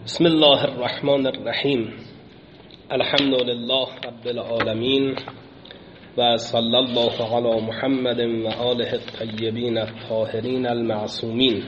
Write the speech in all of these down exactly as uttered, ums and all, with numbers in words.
بسم الله الرحمن الرحیم. الحمد لله رب العالمین و صلی الله علی محمد و آله الطیبین الطاهرین المعصومین.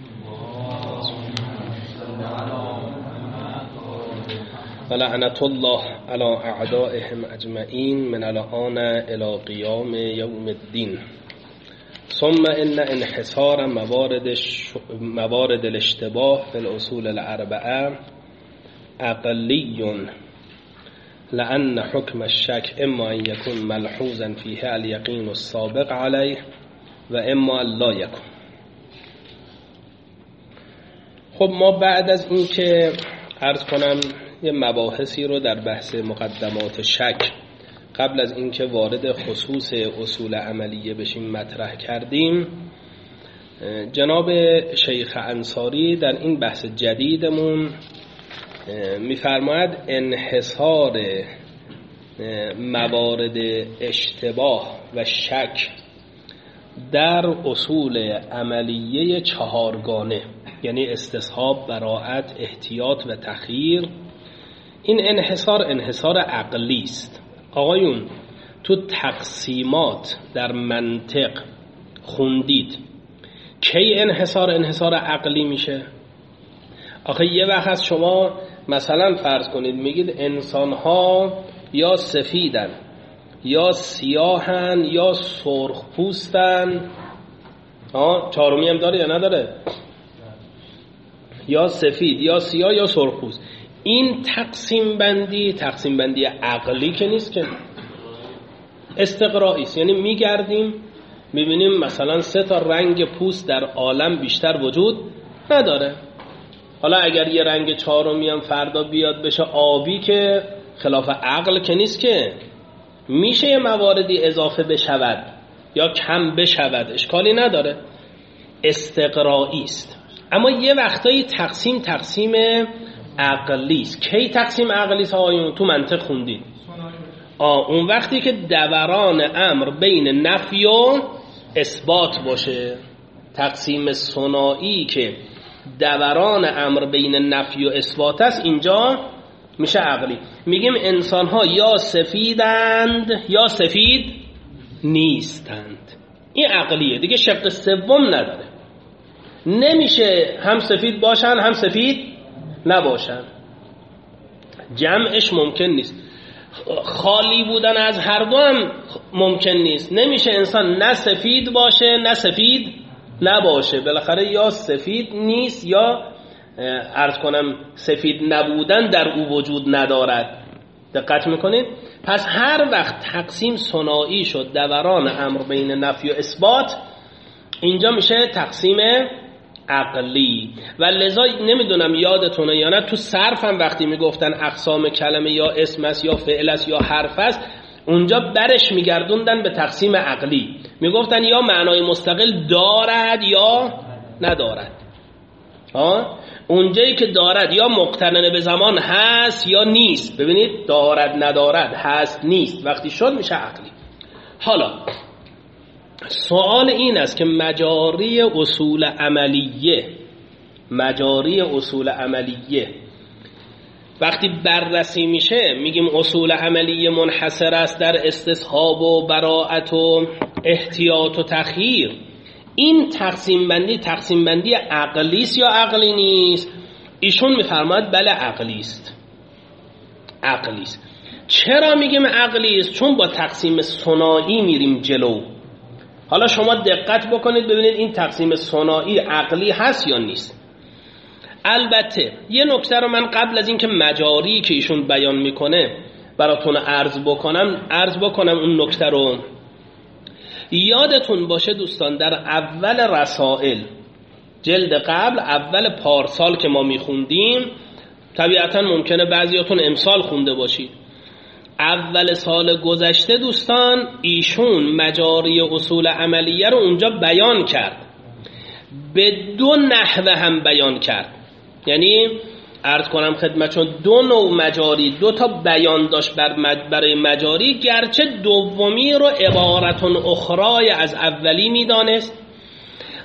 و لعنت الله علی اعدائهم اجمعین من الآن الی قیام یوم الدین. ثم ان انحصار موارد موارد الاشتباه في الاصول الاربعه عقلی، لأن حكم الشك اما ان يكون ملحوظا فيه اليقين السابق عليه و اما لا يكون. خب ما بعد از این که عرض کنم یه مباحثی رو در بحث مقدمات شک قبل از اینکه وارد خصوص اصول عملیه بشیم مطرح کردیم، جناب شیخ انصاری در این بحث جدیدمون میفرماید انحصار موارد اشتباه و شک در اصول عملیه چهارگانه، یعنی استصحاب، براءت، احتیاط و تخییر، این انحصار انحصار عقلی است. آقایون تو تقسیمات در منطق خوندید کی انحصار انحصار عقلی میشه؟ آخه یه وقت از شما مثلا فرض کنید میگید انسان‌ها یا سفیدن یا سیاهن یا سرخ پوستن. ها چهارمی هم داره یا نداره؟ یا سفید یا سیاه یا سرخ پوست. این تقسیم بندی تقسیم بندی عقلی که نیست، که استقرایی است. یعنی میگردیم میبینیم مثلا سه تا رنگ پوست در عالم بیشتر وجود نداره. حالا اگر یه رنگ چهارمی هم فردا بیاد بشه آبی، که خلاف عقل که نیست، که میشه یه مواردی اضافه بشود یا کم بشود، اشکالی نداره، استقرایی است. اما یه وقتایی تقسیم تقسیم عقلی است. کی تقسیم عقلی است آقایون؟ تو منطق خوندید. آه اون وقتی که دوران امر بین نفی و اثبات باشه. تقسیم ثنایی که دوران امر بین نفی و اثبات است، اینجا میشه عقلی. میگیم انسان ها یا سفیدند یا سفید نیستند. این عقلیه دیگه، شق سوم نداره. نمیشه هم سفید باشن هم سفید نباشن، جمعش ممکن نیست. خالی بودن از هر دو هم ممکن نیست. نمیشه انسان نه سفید باشه نه سفید نباشه، بالاخره یا سفید نیست یا عرض کنم سفید نبودن در او وجود ندارد. دقت میکنید؟ پس هر وقت تقسیم ثنایی شد دوران امر بین نفی و اثبات، اینجا میشه تقسیم عقلی. و لذا نمیدونم یادتونه یا نه، تو صرف هم وقتی میگفتن اقسام کلمه یا اسم است یا فعل است یا حرف است، اونجا برش میگردوندن به تقسیم عقلی، میگفتن یا معنای مستقل دارد یا ندارد. ها اونجایی که دارد یا مقترن به زمان هست یا نیست. ببینید دارد ندارد هست نیست، وقتی شد میشه عقلی. حالا سوال این است که مجاری اصول عملیه مجاری اصول عملیه وقتی بررسی میشه، میگیم اصول عملیه منحصر است در استصحاب و براءت و احتیاط و تخییر. این تقسیم بندی تقسیم بندی عقلی است یا عقلی نیست؟ ایشون میفرماید بله عقلی است. عقلی است. چرا میگیم عقلی است؟ چون با تقسیم ثنایی میریم جلو. حالا شما دقت بکنید ببینید این تقسیم ثنایی عقلی هست یا نیست. البته یه نکته رو من قبل از اینکه مجاری که ایشون بیان میکنه براتون عرض بکنم عرض بکنم اون نکته رو. یادتون باشه دوستان، در اول رسائل جلد قبل، اول پارسال که ما میخوندیم، طبیعتا ممکنه بعضیاتون امسال خونده باشید، اول سال گذشته دوستان ایشون مجاری اصول عملیه رو اونجا بیان کرد، به دو نحوه هم بیان کرد. یعنی عرض کنم خدمتشون دو نوع مجاری، دو تا بیان داشت برای مجاری، گرچه دومی رو عبارتون اخرای از اولی میدانست،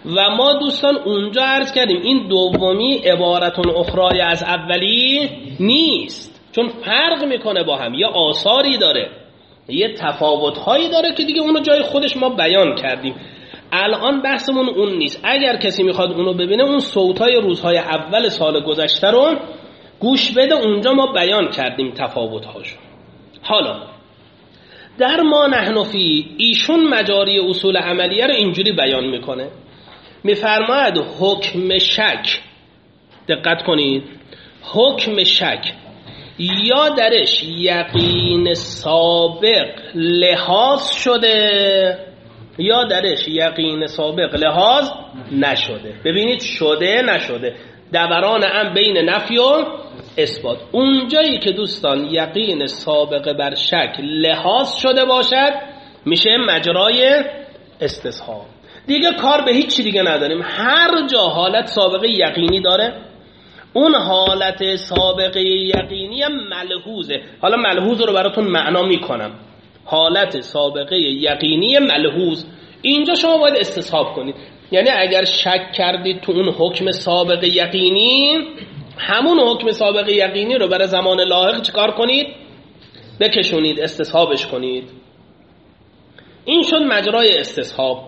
و ما دوستان اونجا عرض کردیم این دومی عبارتون اخرای از اولی نیست، چون فرق میکنه با هم، یه آثاری داره، یه تفاوت‌هایی داره که دیگه اونو جای خودش ما بیان کردیم. الان بحثمون اون نیست. اگر کسی میخواد اونو ببینه، اون صوتای روزهای اول سال گذشته رو گوش بده، اونجا ما بیان کردیم تفاوت‌هاشو. حالا در ما نحن فی، ایشون مجاری اصول عملیه رو اینجوری بیان میکنه، میفرماید حکم شک، دقت کنید، حکم شک یا درش یقین سابق لحاظ شده یا درش یقین سابق لحاظ نشده. ببینید شده نشده، دوران هم بین نفی و اثبات. اونجایی که دوستان یقین سابق بر شک لحاظ شده باشد میشه مجرای استصحاب. دیگه کار به هیچ چی دیگه نداریم. هر جا حالت سابقه یقینی داره، اون حالت سابقه یقینی هم ملحوظه. حالا ملحوظ رو براتون معنا میکنم. حالت سابقه یقینی ملحوظ، اینجا شما باید استصحاب کنید. یعنی اگر شک کردید تو اون حکم سابقه یقینی، همون حکم سابقه یقینی رو برای زمان لاحق چیکار کنید؟ بکشونید، استصحابش کنید. این شد مجرای استصحاب.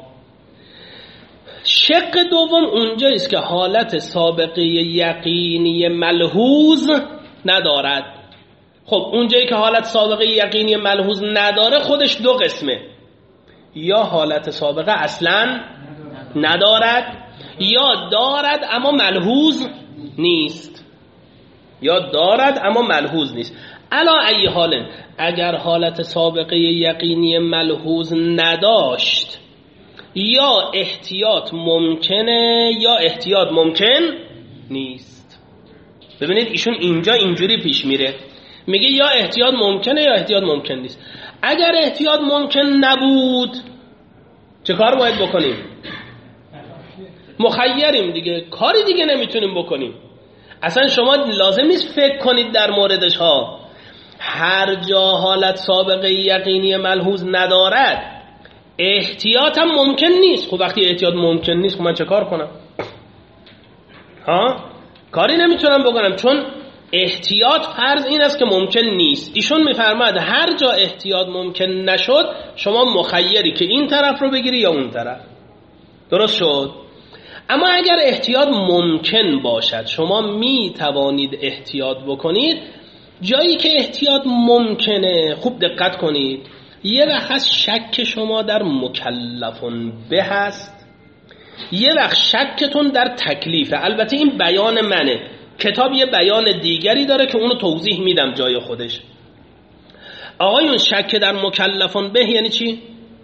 شق دوم اونجاییست که حالت سابقه یقینی ملحوظ ندارد. خب اونجایی که حالت سابقه یقینی ملحوظ نداره خودش دو قسمه، یا حالت سابقه اصلا ندارد یا دارد اما ملحوظ نیست، یا دارد اما ملحوظ نیست. علا ای حال، اگر حالت سابقه یقینی ملحوظ نداشت، یا احتیاط ممکنه یا احتیاط ممکن نیست. ببینید ایشون اینجا اینجوری پیش میره، میگه یا احتیاط ممکنه یا احتیاط ممکن نیست. اگر احتیاط ممکن نبود چه کار باید بکنیم؟ مخیریم دیگه، کاری دیگه نمیتونیم بکنیم. اصلا شما لازم نیست فکر کنید در موردش ها. هر جا حالت سابقه یقینی ملحوظ ندارد، احتیاط هم ممکن نیست. خب وقتی احتیاط ممکن نیست، خب من چه کار کنم؟ ها؟ کاری نمیتونم بکنم، چون احتیاط فرض این است که ممکن نیست. ایشون میفرماید هر جا احتیاط ممکن نشد، شما مخیری که این طرف رو بگیری یا اون طرف. درست شد؟ اما اگر احتیاط ممکن باشد، شما می توانید احتیاط بکنید. جایی که احتیاط ممکنه، خوب دقت کنید، یه وقت هست شک شما در مکلفون به هست، یه وقت شکتون در تکلیفه. البته این بیان منه، کتاب یه بیان دیگری داره که اونو توضیح میدم جای خودش. آقایون شک در مکلفون به یعنی چی؟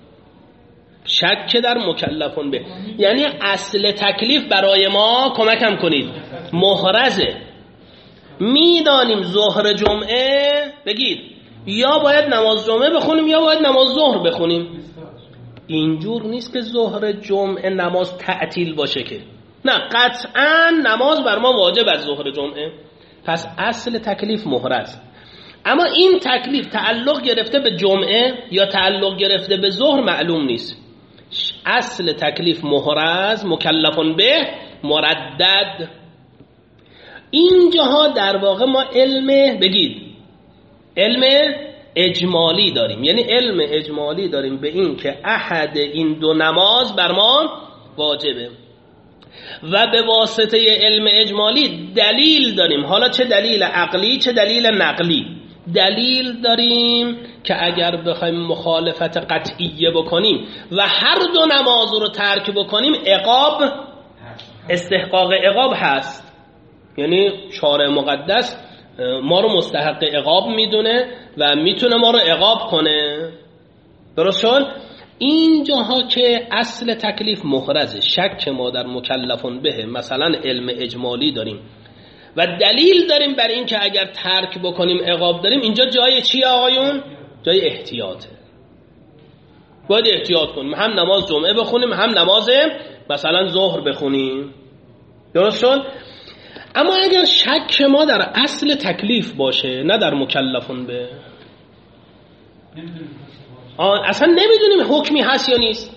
شک در مکلفون به یعنی اصل تکلیف برای ما، کمکم کنید، محرزه. میدانیم ظهر جمعه، بگید یا باید نماز جمعه بخونیم یا باید نماز ظهر بخونیم. اینجور نیست که ظهر جمعه نماز تعطیل باشه که نه، قطعا نماز بر ما واجب از ظهر جمعه. پس اصل تکلیف محرز. اما این تکلیف تعلق گرفته به جمعه یا تعلق گرفته به ظهر معلوم نیست. اصل تکلیف محرز، مکلفون به، مردد. اینجاها در واقع ما علم، بگید علم اجمالی داریم. یعنی علم اجمالی داریم به این که احد این دو نماز بر ما واجبه، و به واسطه علم اجمالی دلیل داریم. حالا چه دلیل عقلی چه دلیل نقلی. دلیل داریم که اگر بخوایم مخالفت قطعیه بکنیم و هر دو نماز رو ترک بکنیم، عقاب، استحقاق عقاب هست. یعنی شارع مقدس ما رو مستحق عقاب میدونه و میتونه ما رو عقاب کنه. درست شد؟ این جاها که اصل تکلیف محرزه، شک ما در مکلفون به، مثلا علم اجمالی داریم و دلیل داریم بر این که اگر ترک بکنیم عقاب داریم، اینجا جای چیه آقایون؟ جای احتیاطه. باید احتیاط کنیم، هم نماز جمعه بخونیم هم نماز مثلا ظهر بخونیم. درست شد؟ اما اگر شک ما در اصل تکلیف باشه نه در مکلفون به، اصلا نمیدونیم حکمی هست یا نیست.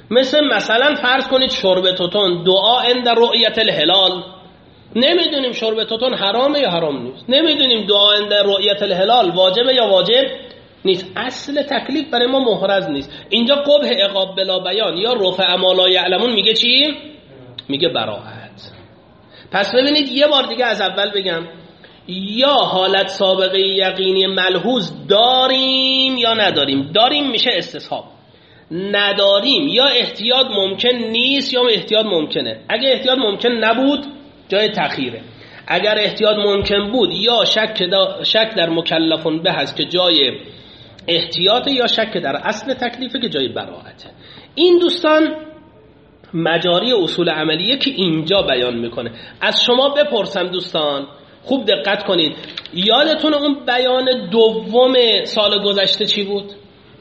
مثل مثلا فرض کنید شرب توتون، دعا عند رؤیت الهلال، نمیدونیم شرب توتون حرامه یا حرام نیست، نمیدونیم دعا عند رؤیت الهلال واجبه یا واجب نیست، اصل تکلیف برای ما محرز نیست. اینجا قبح عقاب بلا بیان یا رفع ما لا یعلمون میگه چی؟ میگه براءت. پس ببینید یه بار دیگه از اول بگم، یا حالت سابقه یقینی ملحوظ داریم یا نداریم. داریم میشه استصحاب، نداریم یا احتیاط ممکن نیست یا احتیاط ممکنه. اگه احتیاط ممکن نبود جای تخییره، اگر احتیاط ممکن بود یا شک, شک در مکلفون به هست که جای احتیاط، یا شک در اصل تکلیفه که جای براءته. این دوستان مجاری اصول عملیه که اینجا بیان میکنه. از شما بپرسم دوستان خوب دقت کنید، یادتون اون بیان دوم سال گذشته چی بود؟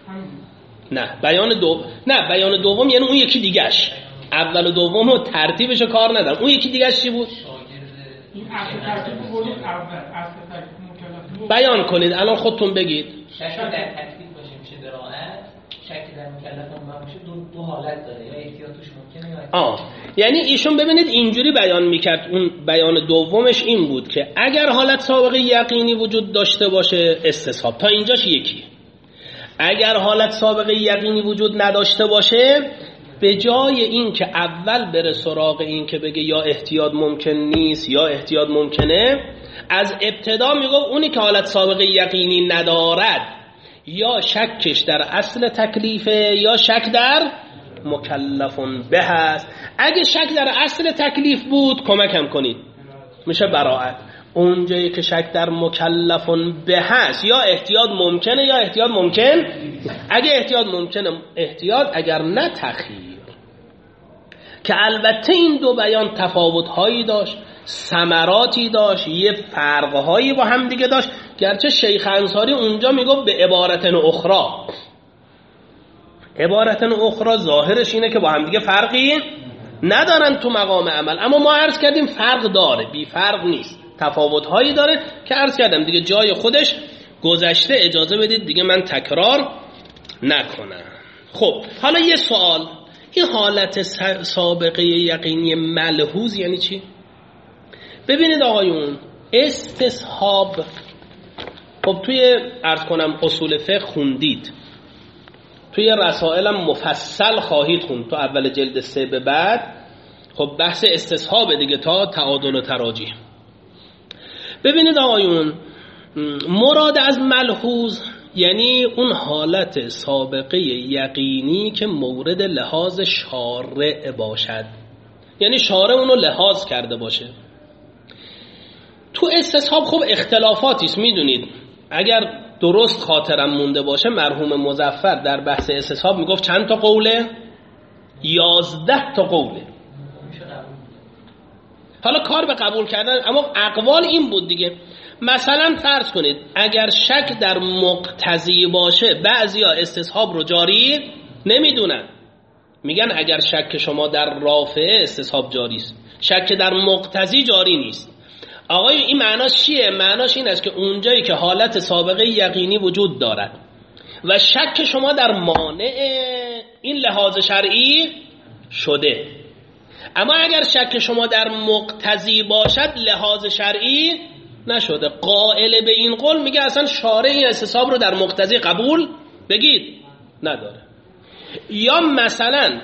نه بیان دوم نه بیان دوم یعنی اون یکی دیگهش، اول و دوم و ترتیبش رو کار ندارم، اون یکی دیگهش چی بود؟ این اصل ترتیب بود اول، اصل ترتیب مکلف بیان کنید الان خودتون بگید. شک در تکلیف باشه میشه براءت، شک در مکلف هم باشه دو, دو حالت داره، یا احتیاطش ممکنه یا آه یعنی ایشون ببینید اینجوری بیان میکرد. اون بیان دومش این بود که اگر حالت سابقه یقینی وجود داشته باشه استصحاب، تا اینجاش یکی. اگر حالت سابقه یقینی وجود نداشته باشه، به جای این که اول بره سراغ این که بگه یا احتیاط ممکن نیست یا احتیاط ممکنه، از ابتدا میگه اونی که حالت سابقه یقینی ندارد یا شکش در اصل تکلیفه یا شک در مکلفون به هست. اگه شک در اصل تکلیف بود کمکم کنید میشه براءت. اونجایی که شک در مکلفون به هست یا احتیاط ممکنه یا احتیاط ممکن، اگه احتیاط ممکنه احتیاط، اگر نه تخییر. که البته این دو بیان تفاوت‌هایی داشت، ثمراتی داشت، یه فرق‌هایی با هم دیگه داشت، گرچه شیخ انصاری اونجا میگفت به عبارت اخرى. عبارت اخرى ظاهرش اینه که با هم دیگه فرقی ندارن تو مقام عمل، اما ما عرض کردیم فرق داره، بی فرق نیست، تفاوت‌هایی داره که عرض کردم دیگه جای خودش گذشته، اجازه بدید دیگه من تکرار نکنم. خب حالا یه سوال، این حالت سابقه یقینی ملحوظ یعنی چی؟ ببینید آقایون، استصحاب خب توی عرض کنم اصول فقه خوندید، توی رسائلم مفصل خواهید خوند، تو اول جلد سه به بعد خب بحث استصحاب دیگه تا تعادل و تراجیح. ببینید آقایون، مراد از ملحوظ یعنی اون حالت سابقه یقینی که مورد لحاظ شارع باشد، یعنی شارع اونو لحاظ کرده باشه. تو استصحاب خب اختلافاتی است، میدونید اگر درست خاطرم مونده باشه مرحوم مظفر در بحث استصحاب میگفت چند تا قوله؟ یازده تا قوله. حالا کار به قبول کردن، اما اقوال این بود دیگه. مثلا فرض کنید اگر شک در مقتضی باشه، بعضیا استصحاب رو جاری نمیدونن، میگن اگر شک شما در رافعه استصحاب جاری است، شک در مقتضی جاری نیست. آقای این معناش چیه؟ معناش این است که اونجایی که حالت سابقه یقینی وجود دارد و شک شما در مانع این لحاظ شرعی شده، اما اگر شک شما در مقتضی باشد لحاظ شرعی نشده، قائل به این قول میگه اصلا شارع این استصحاب رو در مقتضی قبول بگید نداره. یا مثلا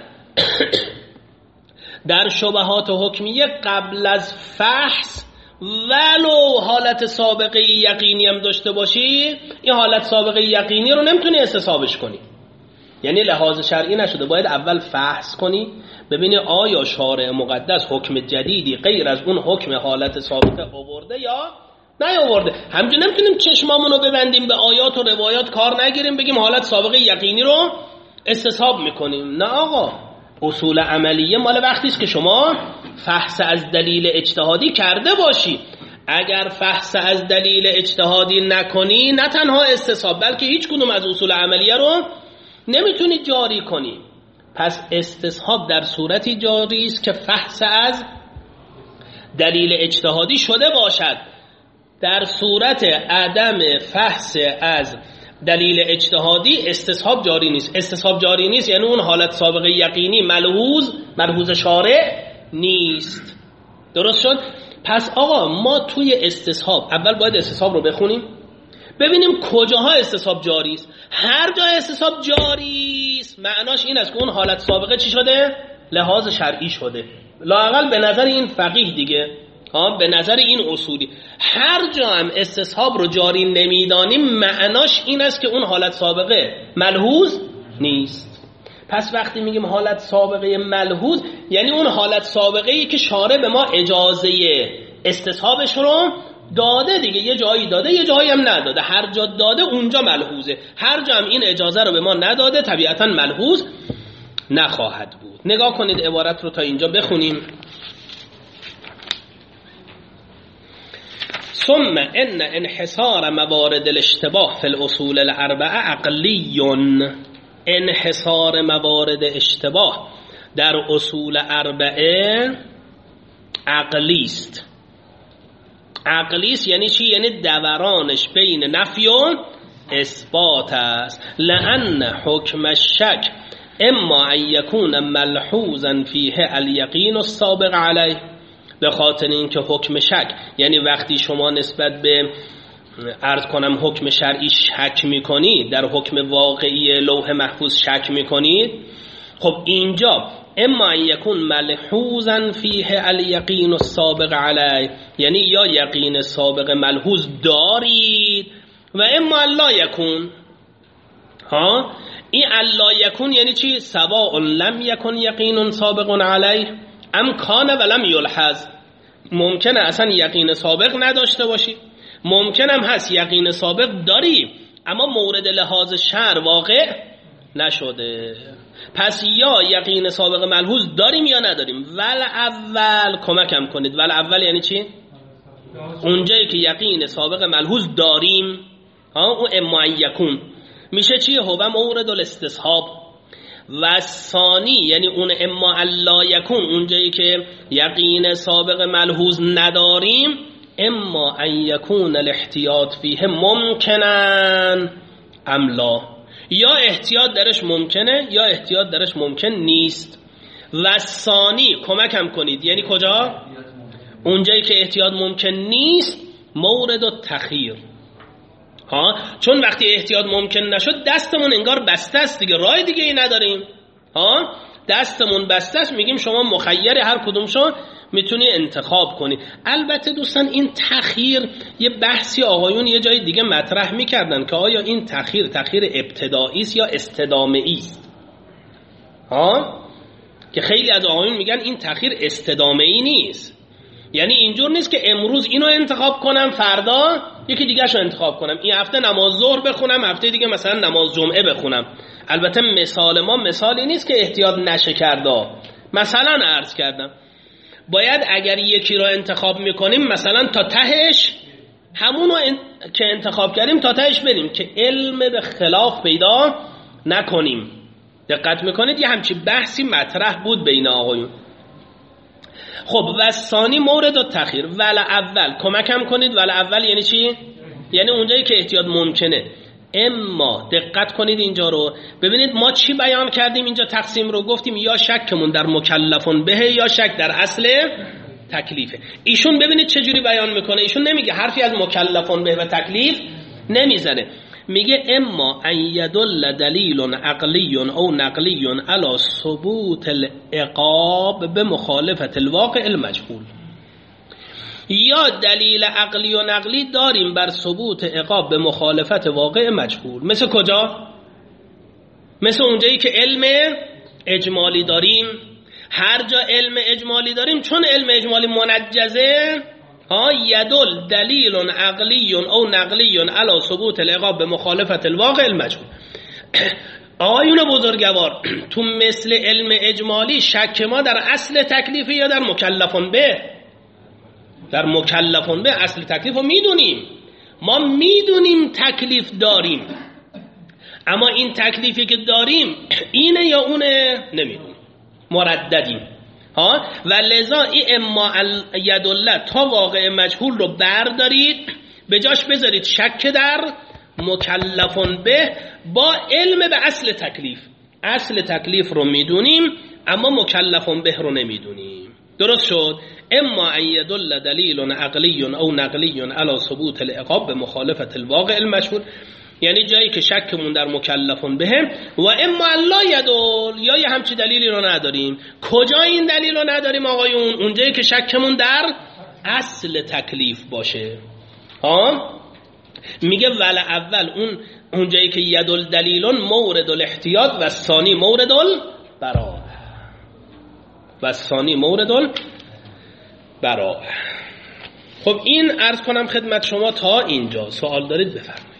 در شبهات حکمیه قبل از فحص ولو حالت سابقه یقینی هم داشته باشی، این حالت سابقه یقینی رو نمیتونی استصحابش کنی، یعنی لحاظ شرعی نشده، باید اول فحص کنی ببینی آیا شارع مقدس حکم جدیدی غیر از اون حکم حالت سابقه آورده یا نه آورده. همچنین نمیتونیم چشمامونو ببندیم به آیات و روایات کار نگیریم بگیم حالت سابقه یقینی رو استصحاب میکنیم. نه آقا، اصول عملیه مال وقتی است که شما فحص از دلیل اجتهادی کرده باشی. اگر فحص از دلیل اجتهادی نکنی نه تنها استصحاب بلکه هیچ کدوم از اصول عملیه رو نمیتونی جاری کنی. پس استصحاب در صورتی جاری است که فحص از دلیل اجتهادی شده باشد. در صورت عدم فحص از دلیل اجتهادی استصحاب جاری نیست. استصحاب جاری نیست یعنی اون حالت سابقه یقینی ملحوظ ملحوظ شارع نیست. درست شد؟ پس آقا ما توی استصحاب اول باید استصحاب رو بخونیم ببینیم کجاها استصحاب جاری است. هر جا استصحاب جاری است معناش این است که اون حالت سابقه چی شده؟ لحاظ شرعی شده. لااقل به نظر این فقیه دیگه، ها، به نظر این اصولی. هر جا هم استصحاب رو جاری نمیدانیم معناش این است که اون حالت سابقه ملحوظ نیست. پس وقتی میگیم حالت سابقه ملحوظ یعنی اون حالت سابقه ای که شارع به ما اجازه استصحابش رو داده دیگه، یه جایی داده یه جایی هم نداده. هر جا داده اونجا ملحوظه، هر جا هم این اجازه رو به ما نداده طبیعتا ملحوظ نخواهد بود. نگاه کنید عبارت رو تا اینجا بخونیم. ثم ان انحصار موارد الاشتباه فی الاصول الاربعه عقلی. انحصار موارد اشتباه در اصول اربعه عقلی است. عقلی است یعنی چی؟ یعنی دورانش بین نفی و اثبات است. لأن حکم الشک اما ان یکون ملحوظا فیه الیقین السابق علیه. به خاطر اینکه حکم شک یعنی وقتی شما نسبت به عرض کنم حکم شرعی شک میکنید، در حکم واقعی لوح محفوظ شک میکنید، خب اینجا اما ان یکون ملحوظا فیه الیقین السابق علیه یعنی یا یقین سابق ملحوظ دارید و اما لا یکون. ها، این الا یکون یعنی چی؟ سواء لم یکن یقین سابق علیه ام کان ولم یلحظ. ممکنه اصلا یقین سابق نداشته باشی، ممکنم هست یقین سابق داری اما مورد لحاظ شرع واقع نشده. پس یا یقین سابق ملحوظ داریم یا نداریم. ول اول کمکم کنید. ول اول یعنی چی؟ اونجایی که یقین سابق ملحوظ داریم، ها، اون اما یکون میشه چی؟ هو مورد الاستصحاب. و ثانی یعنی اون اما لا یکون اونجایی که یقین سابق ملحوظ نداریم، اما ان یکون الاحتیاط فیه ممکنن ام لا، یا احتیاط درش ممکنه یا احتیاط درش ممکن نیست. و ثانی کمکم کنید یعنی کجا؟ اونجایی که احتیاط ممکن نیست مورد التخییر. ها، چون وقتی احتیاط ممکن نشد دستمون انگار بسته است دیگه، راه دیگه ای نداریم. ها، دستمون بسته است، میگیم شما مخیر هر کدومشو میتونی انتخاب کنی. البته دوستان این تخییر یه بحثی آقایون یه جای دیگه مطرح میکردن که آیا این تخییر تخییر ابتدایی است یا استدامه‌ای است. ها، که خیلی از آقایون میگن این تخییر استدامه‌ای نیست، یعنی اینجور نیست که امروز اینو انتخاب کنم فردا یکی دیگه شو انتخاب کنم، این هفته نماز ظهر بخونم هفته دیگه مثلا نماز جمعه بخونم. البته مثال ما مثالی نیست که احتیاط نشه کرده. مثلا عرض کردم باید اگر یکی رو انتخاب میکنیم مثلا تا تهش همونو ان... که انتخاب کردیم تا تهش بریم که علم به خلاف پیدا نکنیم. دقت میکنید یه همچی بحثی مطرح بود بین آقایون. خب و ثانی مورد التخییر. ول اول کمکم کنید. ول اول یعنی چی؟ یعنی اونجایی که احتیاط ممکنه. اما دقت کنید اینجا رو ببینید ما چی بیان کردیم اینجا. تقسیم رو گفتیم یا شکمون در مکلفون به یا شک در اصل تکلیفه. ایشون ببینید چه جوری بیان میکنه. ایشون نمیگه حرفی از مکلفون به و تکلیف نمیزنه، میگه اما ان یدل دلیل عقلی او نقلی علی ثبوت العقاب به مخالفت الواقع المجهول. یا دلیل عقلی و نقلی داریم بر ثبوت عقاب به مخالفت واقع مجهول. مثل کجا؟ مثل اونجایی که علم اجمالی داریم. هر جا علم اجمالی داریم چون علم اجمالی منجزه، ها، یدل دلیل عقلی او نقلی علی ثبوت العقاب به مخالفت الواقع المجهول. آقایون بزرگوار تو مثل علم اجمالی شک ما در اصل تکلیفی یا در مکلفون به؟ در مکلفون به. اصل تکلیف رو میدونیم، ما میدونیم تکلیف داریم، اما این تکلیفی که داریم اینه یا اونه نمیدونیم، مرددیم. ها، و لذا این اما یدالله تا واقع مجهول رو بردارید به جاش بذارید شک در مکلفون به با علم به اصل تکلیف. اصل تکلیف رو میدونیم اما مکلفون به رو نمیدونیم. درست شد؟ اما ان یدل دلیل عقلی او نقلی علی ثبوت العقاب به مخالفت الواقع المشهور، یعنی جایی که شکمون در مکلفون به و اما لا یدل، یا یه همچی دلیلی رو نداریم. کجا این دلیل رو نداریم آقایون؟ اونجایی که شکمون در اصل تکلیف باشه. ها میگه ول اول اون اونجایی که یدل دلیلون مورد الاحتیاط و ثانی مورد البراء و ثانی مورد البراء. خب این عرض کنم خدمت شما تا اینجا. سوال دارید بفرمایید.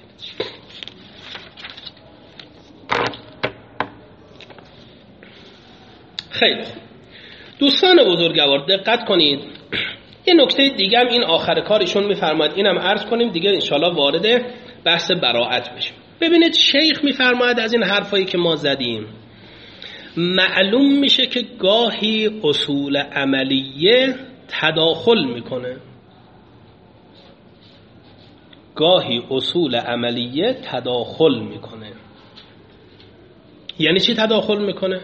خیلی خوب دوستان بزرگوار دقت کنید. یه نکته دیگه هم این آخر کارشون میفرماید، اینم عرض کنیم دیگه انشالله وارد بحث براءت بشیم. ببینید شیخ میفرماید از این حرفایی که ما زدیم معلوم میشه که گاهی اصول عملیه تداخل میکنه، گاهی اصول عملیه تداخل میکنه. یعنی چی تداخل میکنه؟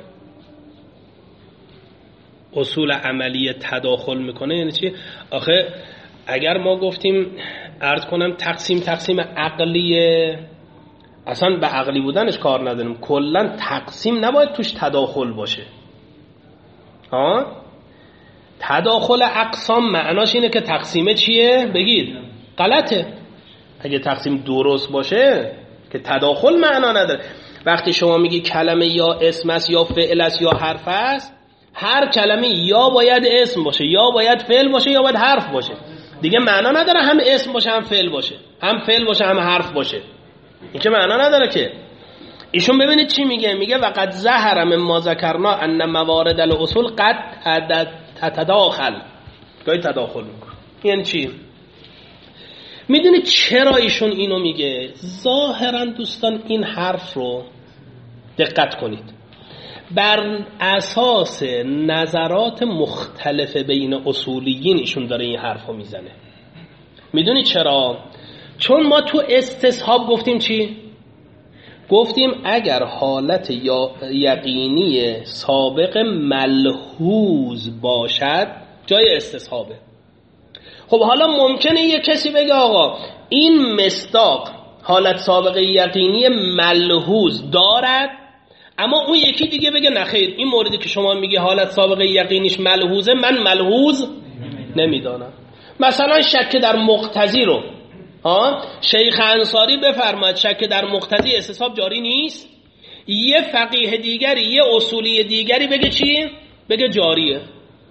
اصول عملیه تداخل میکنه یعنی چی؟ آخه اگر ما گفتیم عرض کنم تقسیم تقسیم عقلیه، اصلا به عقلی بودنش کار نداریم، کلا تقسیم نباید توش تداخل باشه. ها تداخل اقسام معناش اینه که تقسیمه چیه؟ بگید غلطه. اگه تقسیم درست باشه که تداخل معنا نداره. وقتی شما میگی کلمه یا اسم است یا فعل است یا حرف است، هر کلمه یا باید اسم باشه یا باید فعل باشه یا باید حرف باشه. دیگه معنا نداره هم اسم باشه هم فعل باشه، هم فعل باشه هم حرف باشه. این که معنا نداره که. ایشون ببینید چی میگه، میگه وقد ظهر من ما ذکرنا ان موارد الاصول قد تتداخل، گاهی تداخل میکنه. یعنی چی؟ میدونید چرا ایشون اینو میگه؟ ظاهرا دوستان این حرف رو دقت کنید بر اساس نظرات مختلف بین اصولیین ایشون داره این حرف رو میزنه. میدونید چرا؟ چون ما تو استصحاب گفتیم چی؟ گفتیم اگر حالت یا یقینی سابق ملحوظ باشد جای استصحابه. خب حالا ممکنه یه کسی بگه آقا این مصداق حالت سابق یقینی ملحوظ دارد، اما اون یکی دیگه بگه نخیر این موردی که شما میگی حالت سابق یقینیش ملحوظه من ملحوظ نمیدانم. مثلا شک در مقتضی رو ها شیخ انصاری بفرماد شک در مقتضی استصحاب جاری نیست، یه فقیه دیگری یه اصولی دیگری بگه چی؟ بگه جاریه.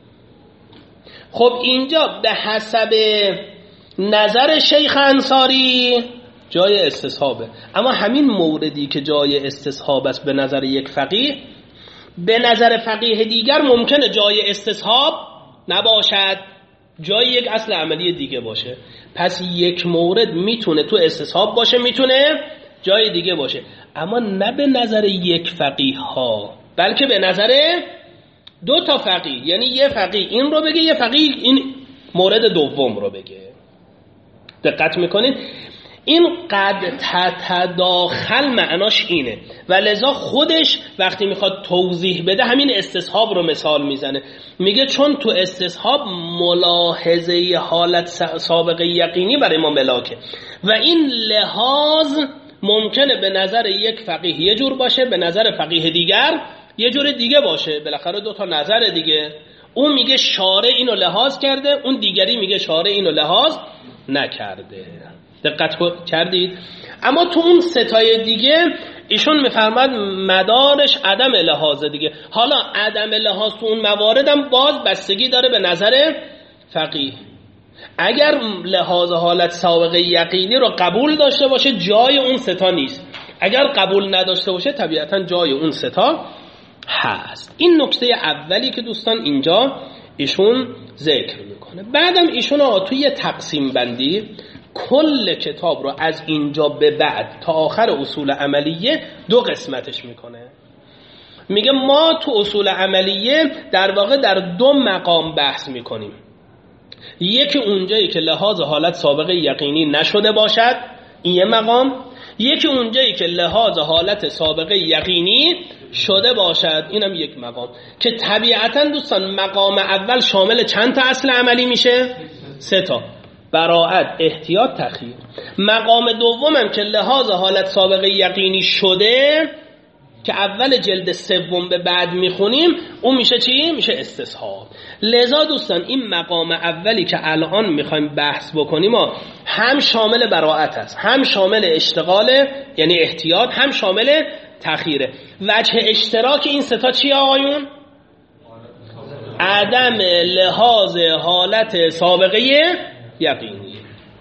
خب اینجا به حسب نظر شیخ انصاری جای استصحابه، اما همین موردی که جای استصحاب است به نظر یک فقیه، به نظر فقیه دیگر ممکنه جای استصحاب نباشد، جای یک اصل عملی دیگه باشه. پس یک مورد میتونه تو استصحاب باشه، میتونه جای دیگه باشه، اما نه به نظر یک فقیه ها، بلکه به نظر دو تا فقیه. یعنی یه فقیه این رو بگه، یه فقیه این مورد دوم رو بگه. دقت میکنید؟ این قد تتداخل معناش اینه و لذا خودش وقتی میخواد توضیح بده همین استصحاب رو مثال میزنه. میگه چون تو استصحاب ملاحظه حالت سابقه یقینی برای ما ملاکه و این لحاظ ممکنه به نظر یک فقیه یه جور باشه، به نظر فقیه دیگر یه جور دیگه باشه. بالاخره دو تا نظر دیگه، اون میگه شارع اینو لحاظ کرده، اون دیگری میگه شارع اینو لحاظ نکرده. دقت کردید؟ اما تو اون ستای دیگه ایشون میفرماد مدارش عدم لحاظ دیگه. حالا عدم لحاظ تو اون مواردم باز بستگی داره به نظر فقیه. اگر لحاظ حالت سابقه یقینی رو قبول داشته باشه جای اون ستا نیست، اگر قبول نداشته باشه طبیعتا جای اون ستا هست. این نکته اولی که دوستان اینجا ایشون ذکر میکنه. بعدم ایشون توی تقسیم بندی کل کتاب رو از اینجا به بعد تا آخر اصول عملیه دو قسمتش میکنه. میگه ما تو اصول عملیه در واقع در دو مقام بحث میکنیم. یکی اونجایی که لحاظ حالت سابقه یقینی نشده باشد، این یه مقام. یکی اونجایی که لحاظ حالت سابقه یقینی شده باشد، اینم یک مقام که طبیعتا دوستان مقام اول شامل چند تا اصل عملی میشه؟ سه تا: براءت، احتیاط، تخییر. مقام دومم که لحاظ حالت سابقه یقینی شده که اول جلد سوم به بعد میخونیم، اون میشه چی؟ میشه استصحاب. لذا دوستان این مقام اولی که الان میخوایم بحث بکنیم هم شامل براءت است، هم شامل اشتغال یعنی احتیاط، هم شامل تخییره. وجه اشتراک این سه تا چیه آقایون؟ عدم لحاظ حالت سابقه یقینی.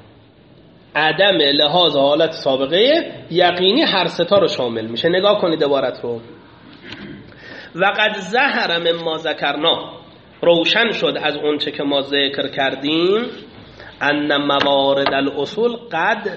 عدم لحاظ حالت سابقه یقینی هر سه تا رو شامل میشه. نگاه کنید عبارت رو. وقد ظهر مما ذکرنا، روشن شد از اون چه که ما ذکر کردیم، ان موارد الاصول قد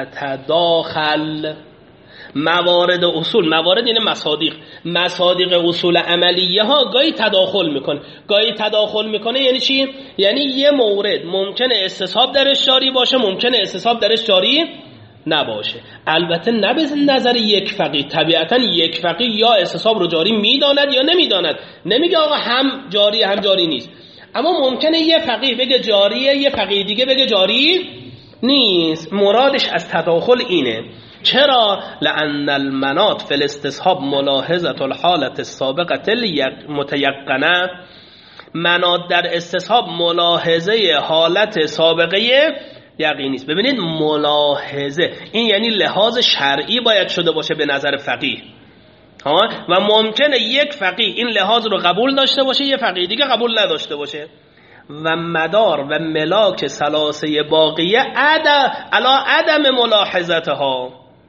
تتداخل. موارد اصول، موارد یعنی مصادیق، مصادیق اصول عملیه ها گاهی تداخل میکنه. گاهی تداخل میکنه یعنی چی؟ یعنی یه مورد ممکنه استصحاب درش جاری باشه، ممکنه استصحاب درش جاری نباشه. البته نه به نظر یک فقیه، طبیعتا یک فقیه یا استصحاب رو جاری میداند یا نمیداند، نمیگه آقا هم جاری هم جاری نیست. اما ممکنه یه فقیه بگه جاریه، یه فقیه دیگه بگه جاری نیست. مرادش از تداخل اینه. چرا؟ لأن المناط فی الاستصحاب ملاحظة الحالة السابقة المتيقنة. مناط در استصحاب ملاحظه حالت سابقه یقینی است. ببینید ملاحظه این یعنی لحاظ شرعی باید شده باشه به نظر فقیه ها، و ممکنه یک فقیه این لحاظ رو قبول داشته باشه، یک فقیه دیگه قبول نداشته باشه. و مدار و ملاک ثلاثه باقیه عدم علا عدم ملاحظتها.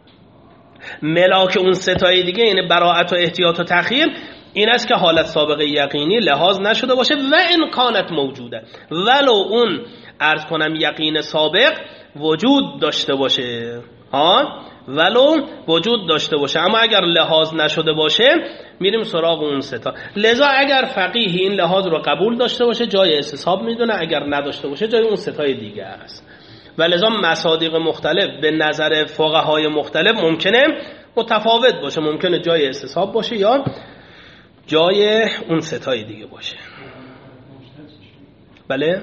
ملاک اون ستای دیگه یعنی براءت و احتیاط و تخییر این است که حالت سابقه یقینی لحاظ نشده باشه و امکانت موجوده، ولو اون عرض کنم یقین سابق وجود داشته باشه ها، ولو وجود داشته باشه، اما اگر لحاظ نشده باشه میریم سراغ اون ستا. لذا اگر فقیه این لحاظ رو قبول داشته باشه جای استصحاب میدونه، اگر نداشته باشه جای اون ستای دیگه است. و لذا مصادیق مختلف به نظر فقهای مختلف ممکنه متفاوت باشه، ممکنه جای استصحاب باشه یا جای اون ستای دیگه باشه. بله؟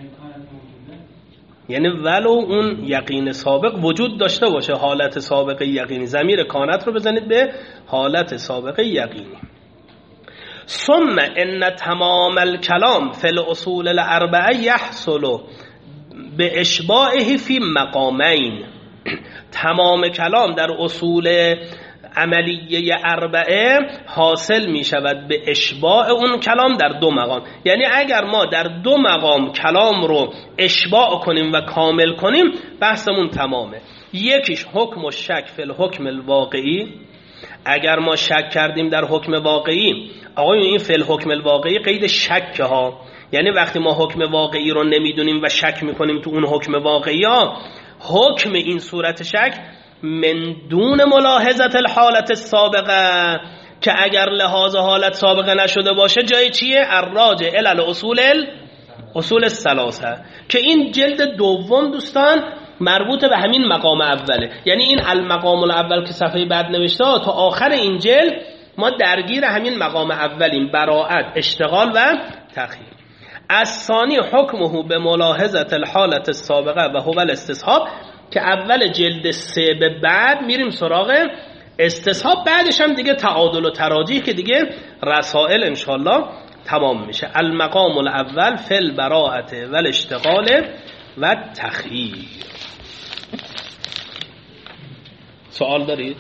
یعنی ولو اون یقین سابق وجود داشته باشه، حالت سابق یقینی. ضمیر کانت رو بزنید به حالت سابق یقینی. ثم ان تمام الكلام فی الاصول الاربعه یحصل به اشباعه فی مقامین. تمام کلام در اصول عملیه اربعه حاصل می شود به اشباع اون کلام در دو مقام. یعنی اگر ما در دو مقام کلام رو اشباع کنیم و کامل کنیم بحثمون تمامه. یکیش حکم و شک فی الحکم الواقعی. اگر ما شک کردیم در حکم واقعی، آقای این فی الحکم الواقعی قید شک ها، یعنی وقتی ما حکم واقعی رو نمیدونیم و شک میکنیم تو اون حکم واقعی ها، حکم این صورت شک من دون ملاحظت الحالت السابقه، که اگر لحاظ حالت سابقه نشده باشه جای چیه؟ الراجع الی الاصول اصول الثلاثه، که این جلد دوم دوستان مربوط به همین مقام اوله. یعنی این المقام الاول که صفحه بعد نوشته تا آخر این جلد ما درگیر همین مقام اولیم، براءت، اشتغال و تخییر. الثانی حکمه به ملاحظت الحالت السابقه و هو الاستصحاب، که اول جلد سه به بعد میریم سراغ استصحاب، بعدش هم دیگه تعادل و تراجیح که دیگه رسائل انشالله تمام میشه. المقام الاول فی البراءت و الاشتغال و تخییر. سوال دارید؟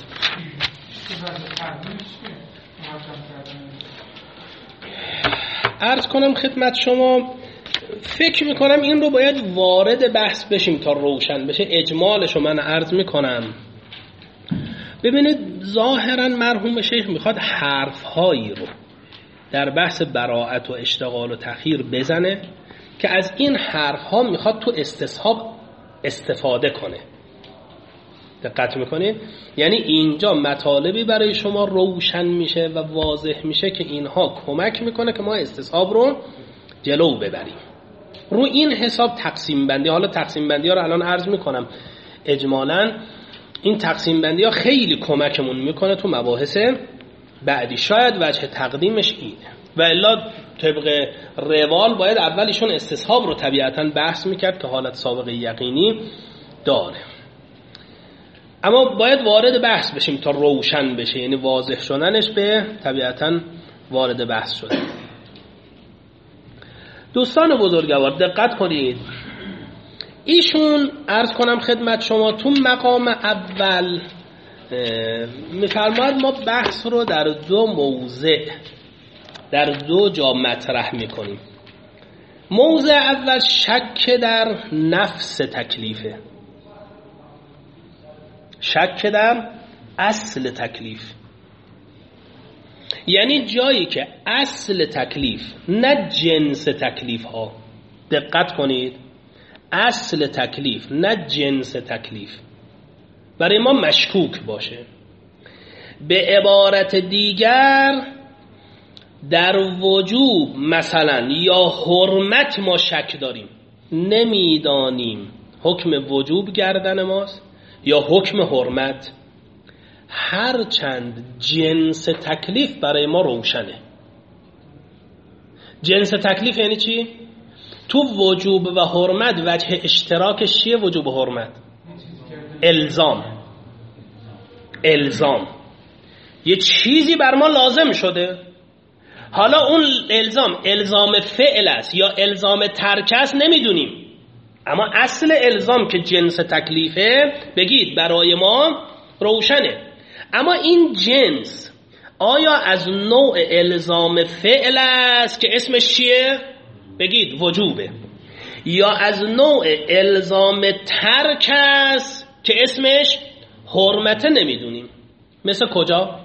عرض کنم خدمت شما، فکر میکنم این رو باید وارد بحث بشیم تا روشن بشه. اجمالش رو من عرض میکنم. ببینید ظاهرا مرحوم شیخ میخواد حرفهایی رو در بحث براءت و اشتغال و تخییر بزنه که از این حرفها میخواد تو استصحاب استفاده کنه. دقت میکنید؟ یعنی اینجا مطالبی برای شما روشن میشه و واضح میشه که اینها کمک میکنه که ما استصحاب رو جلو ببریم. رو این حساب تقسیم بندی، حالا تقسیم بندی ها رو الان عرض میکنم اجمالاً، این تقسیم بندی ها خیلی کمکمون میکنه تو مباحث بعدی. شاید وجه تقدیمش اینه و الا طبق روال باید اول ایشون استصحاب رو طبیعتاً بحث میکرد که حالت سابقه یقینی داره، اما باید وارد بحث بشیم تا روشن بشه، یعنی واضح شدنش به طبیعتاً وارد بحث شده. دوستان بزرگوار دقت کنید، ایشون عرض کنم خدمت شما تو مقام اول میفرماید ما بحث رو در دو موضع در دو جا مطرح میکنیم. موضع اول شک در نفس تکلیفه، شک در اصل تکلیف، یعنی جایی که اصل تکلیف نه جنس تکلیف ها، دقت کنید، اصل تکلیف نه جنس تکلیف برای ما مشکوک باشه. به عبارت دیگر در وجوب مثلا یا حرمت ما شک داریم، نمیدانیم حکم وجوب گردن ماست یا حکم حرمت، هرچند جنس تکلیف برای ما روشنه. جنس تکلیف یعنی چی؟ تو وجوب و حرمت وجه اشتراکش چیه؟ وجوب و حرمت الزام، الزام یه چیزی بر ما لازم شده، حالا اون الزام الزام فعل است یا الزام ترک است نمیدونیم، اما اصل الزام که جنس تکلیفه بگید برای ما روشنه. اما این جنس آیا از نوع الزام فعل است که اسمش چیه؟ بگید وجوبه، یا از نوع الزام ترک است که اسمش حرمته نمیدونیم. مثل کجا؟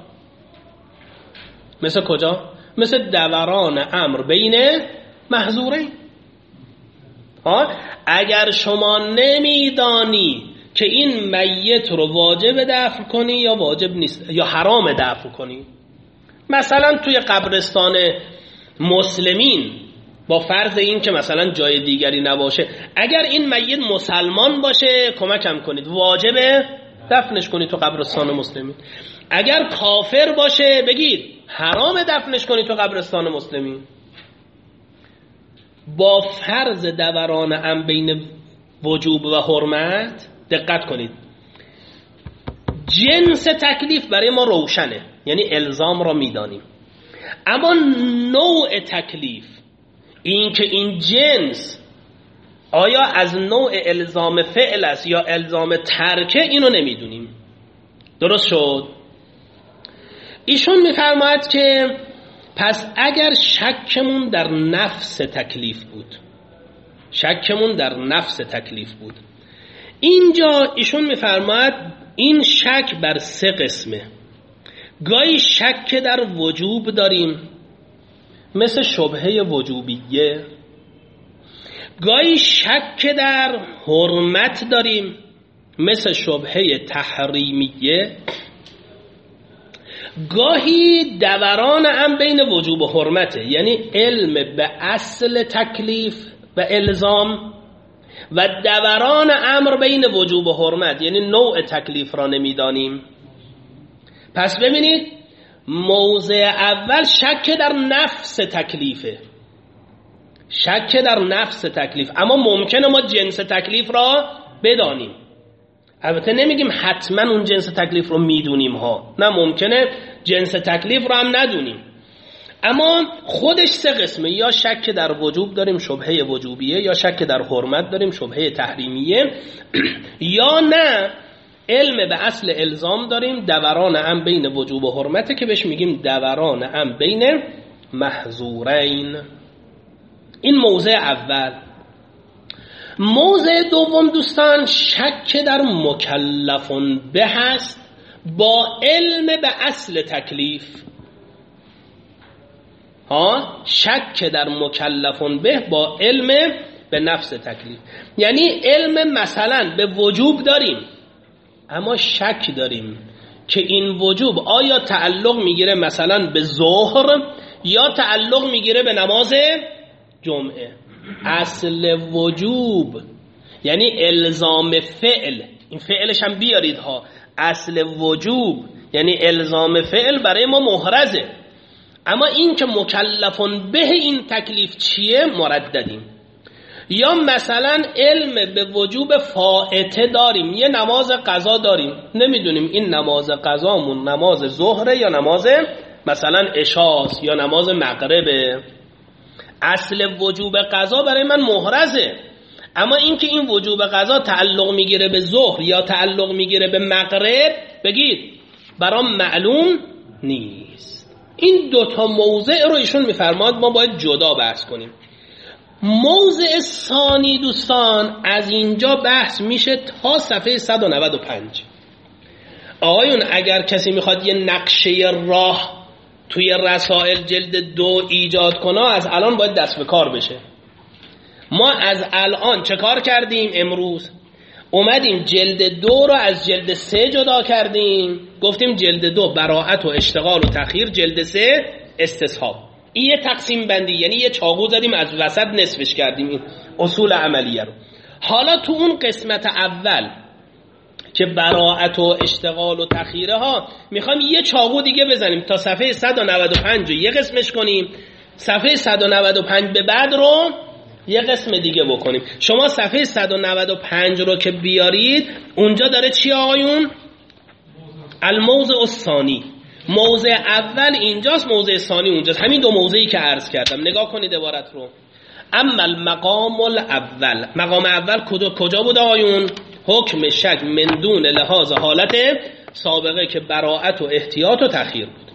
مثل کجا؟ مثل دوران امر بین محظورین. ها اگر شما نمیدانی که این میت رو واجب دفن کنی یا واجب نیست یا حرام دفن کنی، مثلا توی قبرستان مسلمین با فرض این که مثلا جای دیگری نباشه، اگر این میت مسلمان باشه کمکم کنید واجبه دفنش کنید تو قبرستان مسلمین، اگر کافر باشه بگید حرام دفنش کنید تو قبرستان مسلمین. با فرض دوران ام بین وجوب و حرمت دقت کنید، جنس تکلیف برای ما روشنه، یعنی الزام را میدانیم، اما نوع تکلیف، این که این جنس آیا از نوع الزام فعل است یا الزام ترکه اینو نمیدونیم. درست شد؟ ایشون میفرماید که پس اگر شکمون در نفس تکلیف بود، شکمون در نفس تکلیف بود، اینجا ایشون میفرماید این شک بر سه قسمه. گاهی شک در وجوب داریم مثل شبهه وجوبیه، گاهی شک در حرمت داریم مثل شبهه تحریمیه، گاهی دوران هم بین وجوب و حرمته، یعنی علم به اصل تکلیف و الزام و دوران امر بین وجوب و حرمت، یعنی نوع تکلیف را نمیدانیم. پس ببینید موضع اول شک در نفس تکلیفه، شک در نفس تکلیف، اما ممکنه ما جنس تکلیف را بدانیم. البته نمیگیم حتما اون جنس تکلیف رو میدونیم ها، نه، ممکنه جنس تکلیف رو هم ندونیم، اما خودش سه قسمه، یا شک در وجوب داریم شبهه وجوبیه، یا شک در حرمت داریم شبهه تحریمیه، یا نه علم به اصل الزام داریم دوران هم بین وجوب و حرمته که بهش میگیم دوران هم بین محظورین. این موضع اول. موضع دوم دوستان شک در مکلفون به هست با علم به اصل تکلیف. ها شک در مکلفون به با علم به نفس تکلیف، یعنی علم مثلا به وجوب داریم اما شک داریم که این وجوب آیا تعلق میگیره مثلا به ظهر یا تعلق میگیره به نماز جمعه. اصل وجوب یعنی الزام فعل این فعلش هم بیارید ها. اصل وجوب یعنی الزام فعل برای ما محرزه، اما این که مکلفون به این تکلیف چیه مرددیم. یا مثلا علم به وجوب فائته داریم، یه نماز قضا داریم، نمیدونیم این نماز قضامون نماز ظهره یا نماز مثلا عشاست یا نماز مغربه. اصل وجوب قضا برای من محرزه، اما اینکه این وجوب قضا تعلق میگیره به ظهر یا تعلق میگیره به مغرب بگید برام معلوم نیست. این دوتا موضع رو ایشون میفرماد ما باید جدا بحث کنیم. موضع ثانی دوستان از اینجا بحث میشه تا صفحه صد و نود و پنج. آقایون اگر کسی میخواد یه نقشه راه توی رسائل جلد دو ایجاد کنه از الان باید دست به کار بشه. ما از الان چه کار کردیم؟ امروز اومدیم جلد دو رو از جلد سه جدا کردیم، گفتیم جلد دو براءت و اشتغال و تأخیر، جلد سه استصحاب. این یه تقسیم بندی، یعنی یه چاقو زدیم از وسط نصفش کردیم این اصول عملیه رو. حالا تو اون قسمت اول که براءت و اشتغال و تأخیره ها میخوام یه چاقو دیگه بزنیم تا صفحه صد و نود و پنج رو یه قسمش کنیم، صفحه صد و نود و پنج به بعد رو یه قسم دیگه بکنیم. شما صفحه صد و نود و پنج رو که بیارید اونجا داره چی آقایون؟ الموضع الثانی. موضع اول اینجاست، موضع ثانی اونجاست، همین دو موضعی که عرض کردم. نگاه کنید عبارت رو. اما المقام الاول، مقام اول کجا بود آقایون؟ حکم شک من دون لحاظ حالت سابقه که براءت و احتیاط و تأخیر بود.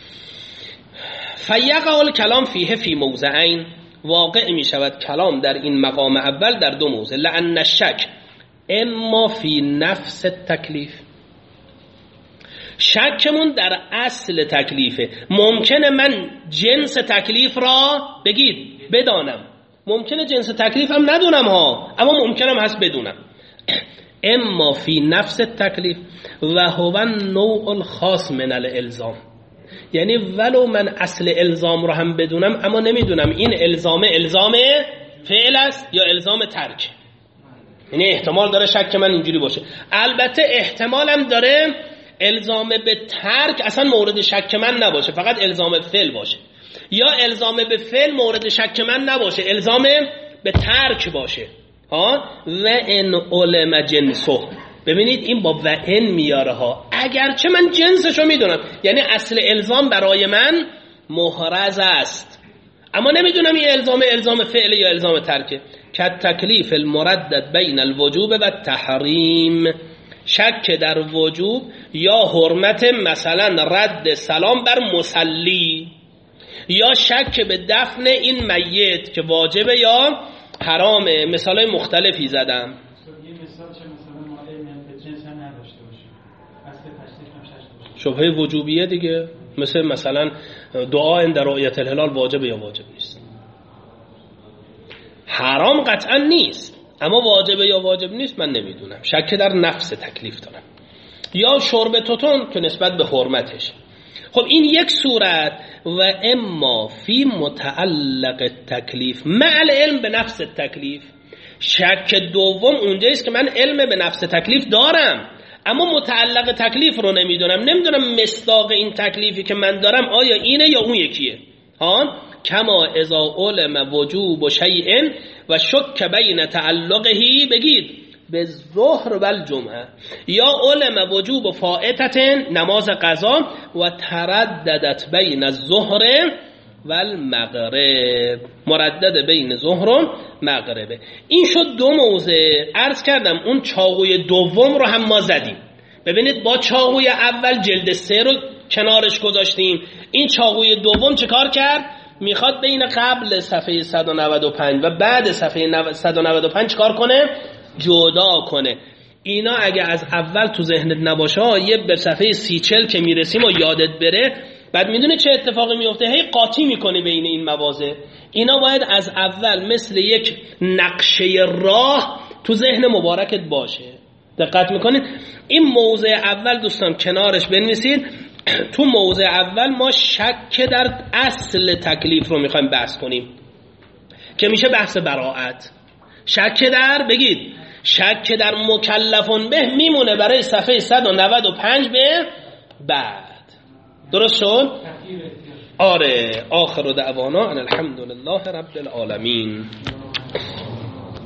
فیقع الکلام فیه فی موضعین، واقع می شود کلام در این مقام اول در دو موضع. لأن الشک اما فی نفس تکلیف، شکمون در اصل تکلیفه. ممکنه من جنس تکلیف را بگید بدانم، ممکنه جنس تکلیف هم ندونم ها، اما ممکنم هست بدونم. اما فی نفس تکلیف و هو نوع الخاص من الالزام، یعنی ولو من اصل الزام رو هم بدونم اما نمیدونم این الزام الزام فعل است یا الزام ترک، یعنی احتمال داره شک من اینجوری باشه. البته احتمالم داره الزام به ترک اصلا مورد شک من نباشه، فقط الزام فعل باشه، یا الزام به فعل مورد شک من نباشه، الزام به ترک باشه ها. و ان علم جنسه، ببینید این با و ان میاره ها، اگرچه من جنسشو میدونم، یعنی اصل الزام برای من محرز است اما نمیدونم این الزام الزام فعل یا الزام ترکه. که تکلیف المردد بین الوجوب و تحریم، شک در وجوب یا حرمت مثلا رد سلام بر مصلی، یا شک به دفن این میت که واجبه یا حرامه. مثالای مختلفی زدم. شبهه وجوبیه دیگه، مثل مثلا دعا عند رؤیت الهلال واجبه یا واجب نیست. حرام قطعا نیست اما واجبه یا واجب نیست من نمیدونم، شک در نفس تکلیف دارم. یا شرب توتون که نسبت به حرمتش. خب این یک صورت. و اما فی متعلق تکلیف مع العلم به نفس تکلیف، شک دوم اونجاییست که من علم به نفس تکلیف دارم اما متعلق تکلیف رو نمیدونم، نمیدونم مصداق این تکلیفی که من دارم آیا اینه یا اون یکیه ها. کما اذا علم وجوب شیء و شک بین تعلقه بگید به ظهر و الجمعه، یا علم وجوب فائتت نماز قضا و ترددت بین الظهر و المغرب، مردد بین ظهر و مغربه. این شد دو موضع. عرض کردم اون چاقوی دوم رو هم ما زدیم. ببینید با چاقوی اول جلد سه رو کنارش گذاشتیم، این چاقوی دوم چه کار کرد؟ میخواد بین قبل صفحه صد و نود و پنج و بعد صفحه صد و نود و پنج کار کنه؟ جدا کنه. اینا اگه از اول تو ذهنت نباشه یه به صفحه سی چل که میرسیم و یادت بره بعد میدونه چه اتفاقی میفته، هی قاطی میکنه بین این مواضع. اینا باید از اول مثل یک نقشه راه تو ذهن مبارکت باشه. دقت میکنید؟ این موضع اول دوستان کنارش بنویسید. تو موضع اول ما شک در اصل تکلیف رو میخوایم بحث کنیم که میشه بحث براءت. شک در بگید شک در مکلفون به میمونه برای صفحه صد و نود و پنج به بعد. درست شد؟ آره. آخر دعوانا ان الحمد لله رب العالمین.